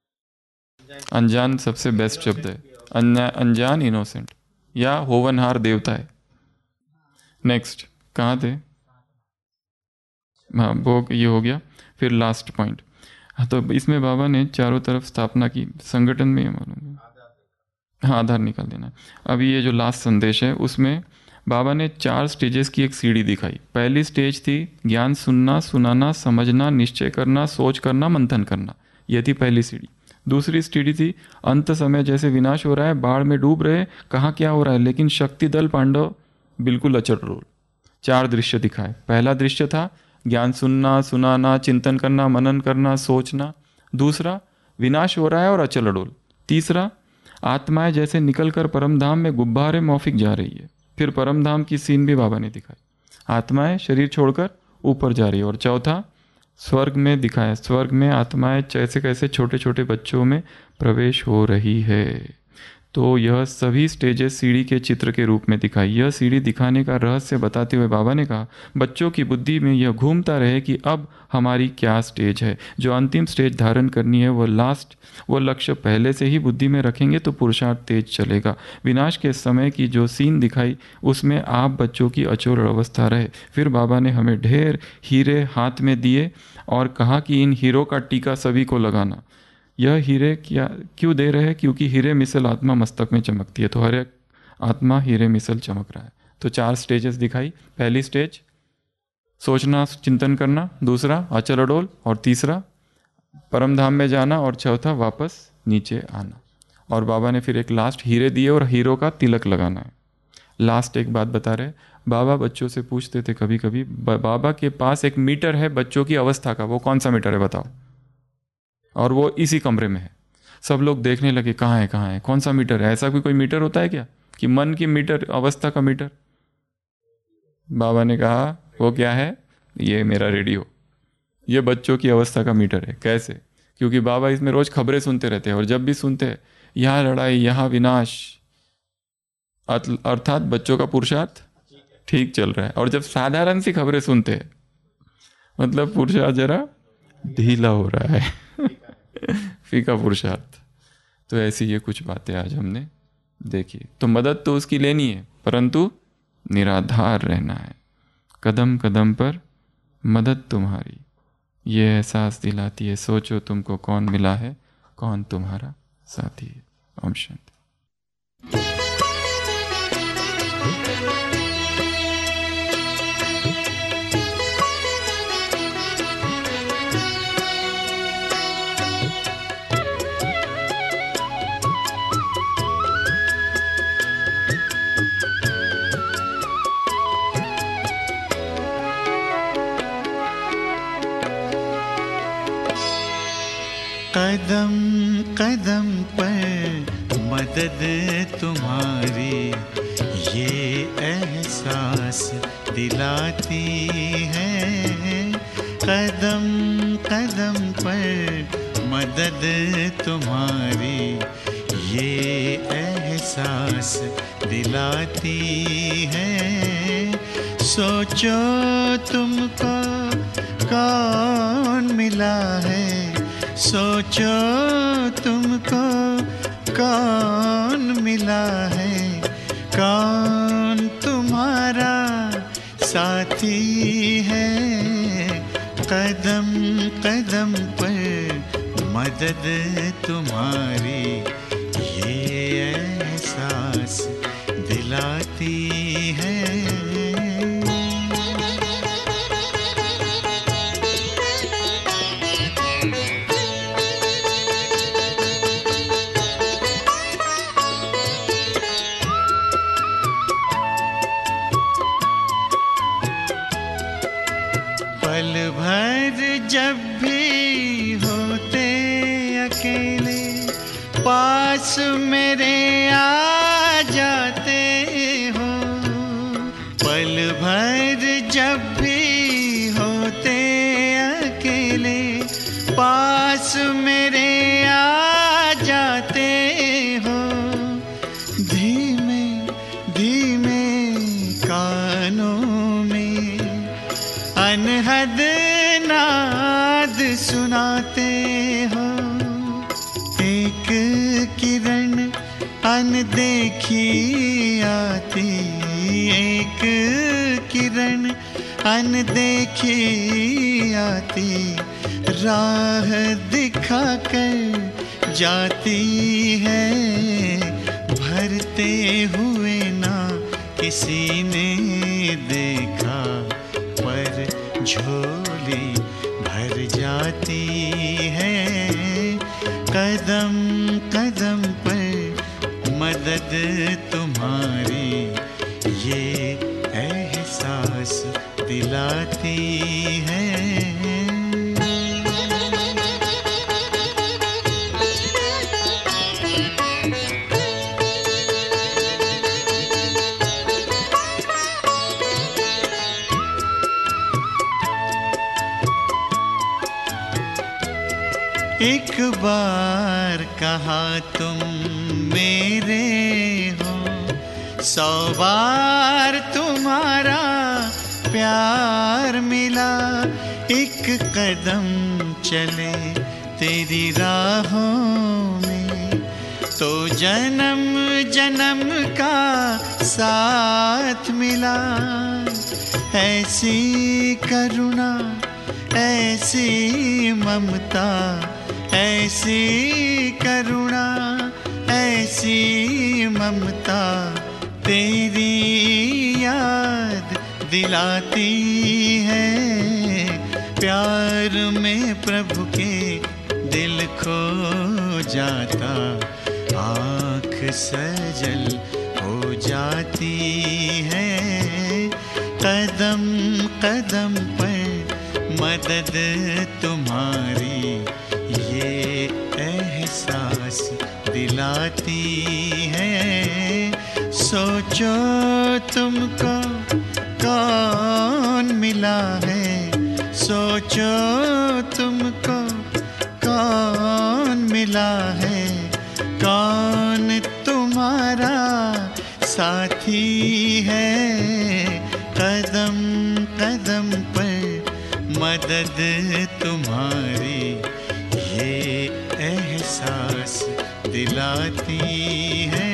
अनजान सबसे बेस्ट शब्द है। अनजान इनोसेंट या होवनहार देवता है। नेक्स्ट, कहाँ थे? हाँ, वो ये हो गया। फिर लास्ट पॉइंट, हाँ, तो इसमें बाबा ने चारों तरफ स्थापना की। संगठन में मालूम, हाँ, आधार निकाल देना। अभी ये जो लास्ट संदेश है उसमें बाबा ने चार स्टेजेस की एक सीढ़ी दिखाई। पहली स्टेज थी ज्ञान सुनना, सुनाना, समझना, निश्चय करना, सोच करना, मंथन करना। यह थी पहली सीढ़ी। दूसरी सीढ़ी थी अंत समय जैसे विनाश हो रहा है, बाढ़ में डूब रहे, कहाँ क्या हो रहा है, लेकिन शक्ति दल पांडव बिल्कुल अचल रोल। चार दृश्य दिखाए। पहला दृश्य था ज्ञान सुनना, सुनाना, चिंतन करना, मनन करना, सोचना। दूसरा, विनाश हो रहा है और अचल अडोल। तीसरा, आत्माएं जैसे निकलकर परमधाम में गुब्बारे मौफिक जा रही है। फिर परमधाम की सीन भी बाबा ने दिखाई, आत्माएं शरीर छोड़कर ऊपर जा रही है। और चौथा, स्वर्ग में दिखाया, स्वर्ग में आत्माएं कैसे कैसे छोटे छोटे बच्चों में प्रवेश हो रही है। तो यह सभी स्टेजेस सीढ़ी के चित्र के रूप में दिखाई। यह सीढ़ी दिखाने का रहस्य बताते हुए बाबा ने कहा, बच्चों की बुद्धि में यह घूमता रहे कि अब हमारी क्या स्टेज है। जो अंतिम स्टेज धारण करनी है, वो लास्ट, वो लक्ष्य पहले से ही बुद्धि में रखेंगे तो पुरुषार्थ तेज चलेगा। विनाश के समय की जो सीन दिखाई, उसमें आप बच्चों की अचोल अवस्था रहे। फिर बाबा ने हमें ढेर हीरे हाथ में दिए और कहा कि इन हीरो का टीका सभी को लगाना। यह हीरे क्या क्यों दे रहे हैं? क्योंकि हीरे मिसल आत्मा मस्तक में चमकती है, तो हर एक आत्मा हीरे मिसल चमक रहा है। तो चार स्टेजेस दिखाई। पहली स्टेज सोचना, चिंतन करना। दूसरा, अचल अडोल। और तीसरा, परमधाम में जाना। और चौथा, वापस नीचे आना। और बाबा ने फिर एक लास्ट हीरे दिए और हीरो का तिलक लगाना है। लास्ट एक बात बता रहे, बाबा बच्चों से पूछते थे कभी कभी, बाबा के पास एक मीटर है बच्चों की अवस्था का, वो कौन सा मीटर है बताओ? और वो इसी कमरे में है। सब लोग देखने लगे, कहाँ है कहाँ है, कौन सा मीटर है? ऐसा भी कोई मीटर होता है क्या कि मन की मीटर, अवस्था का मीटर? बाबा ने कहा, वो क्या है? ये मेरा रेडियो, ये बच्चों की अवस्था का मीटर है। कैसे? क्योंकि बाबा इसमें रोज खबरें सुनते रहते हैं, और जब भी सुनते हैं यहाँ लड़ाई, यहाँ विनाश, अर्थात बच्चों का पुरुषार्थ ठीक चल रहा है। और जब साधारण सी खबरें सुनते हैं, मतलब पुरुषार्थ जरा ढीला हो रहा है, फीका पुरुषार्थ। तो ऐसी ये कुछ बातें आज हमने देखी। तो मदद तो उसकी लेनी है, परंतु निराधार रहना है। कदम कदम पर मदद तुम्हारी, ये एहसास दिलाती है। सोचो तुमको कौन मिला है, कौन तुम्हारा साथी है। ओम शांति। कदम कदम पर मदद तुम्हारी, ये एहसास दिलाती है। कदम कदम पर मदद तुम्हारी, ये एहसास दिलाती है। सोचो तुमको कौन मिला है, सोचो तुमको कौन मिला है, कौन तुम्हारा साथी है। कदम कदम पर मदद तुम्हारी, ये एहसास दिलाती है। पल भर जब भी होते अकेले, पास मेरे आ जाते हो। पल भर जब भी होते अकेले, पास मेरे आ जाते हो। धीमे धीमे कानों में अनहद नाद सुनाते हो। एक किरण अनदेखी आती, एक किरण अनदेखी आती, राह दिखाकर जाती है। भरते हुए ना किसी ने देखा, पर झोली भर जाती है। कदम कदम पर मदद तुम्हारी, ये एहसास दिलाती है। एक बार कहा तुम मेरे हो, सौ बार तुम्हारा प्यार मिला। एक कदम चले तेरी राहों में तो जन्म जन्म का साथ मिला। ऐसी करुणा, ऐसी ममता, ऐसी करुणा, ऐसी ममता तेरी याद दिलाती है। प्यार में प्रभु के दिल खो जाता, आँख सजल हो जाती है। कदम कदम पर मदद तुम्हारी ये एहसास दिलाती है। सोचो तुमको कौन मिला है, सोचो तुमको कौन मिला है, कौन तुम्हारा साथी है। कदम कदम पर मदद तुम्हारी ये एहसास दिलाती है।